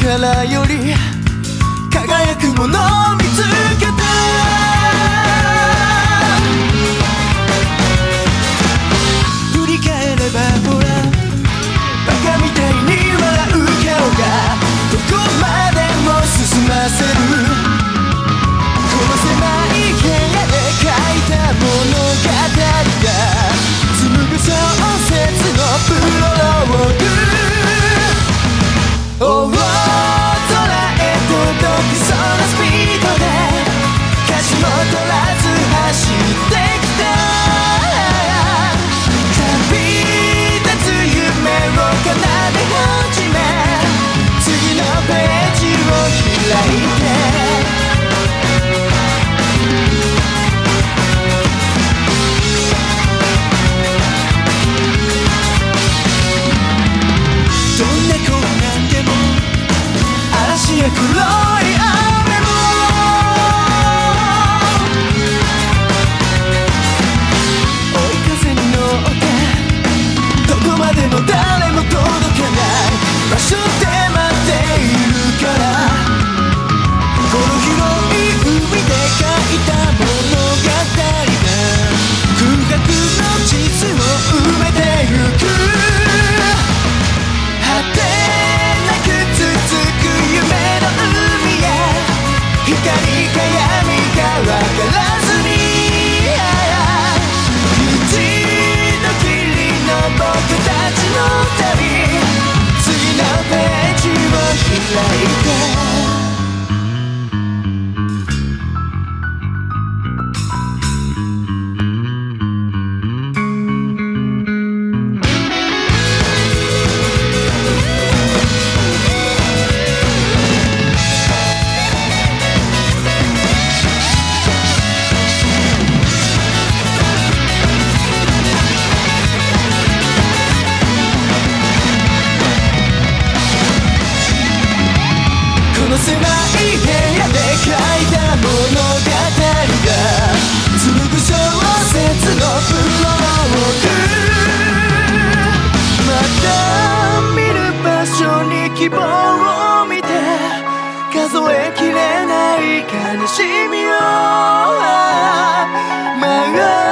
力より輝くものを見つけた。振り返ればほらバカみたいに笑う顔がどこまでも進ませる。この狭い部屋で書いた物語が紡ぐ小説のプロローグ。大空へ届くそのスピードで歌詞も取らず走ってきた。旅立つ夢を奏で始め次のページを開いて。どんな困難でも嵐や黒い雨も追い風に乗ってどこまでも誰も届かない場所で待っているから。この広い海で書いた物語が空白の地図を埋めてゆく。果てなく続く夢の海へ光か闇か分からずに一度きりの僕たちの旅次のページを開いて。この狭い部屋で書いた物語が紡ぐ小説のプロローグ。また見る場所に希望を見て数えきれない悲しみを